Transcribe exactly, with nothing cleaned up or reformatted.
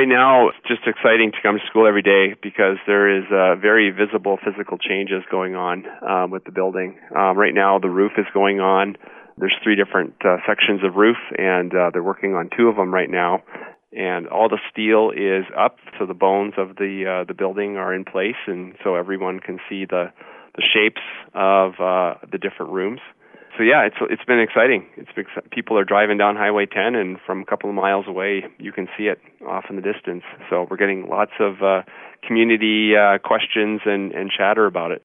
right now, it's just exciting to come to school every day because there is uh, very visible physical changes going on um, with the building. Um, right now, the roof is going on. There's three different uh, sections of roof, and uh, they're working on two of them right now. And all the steel is up, so the bones of the uh, the building are in place, and so everyone can see the the shapes of uh, the different rooms. So yeah, it's it's been exciting. It's been, people are driving down Highway ten, and from a couple of miles away, you can see it off in the distance. So we're getting lots of uh, community uh, questions and, and chatter about it.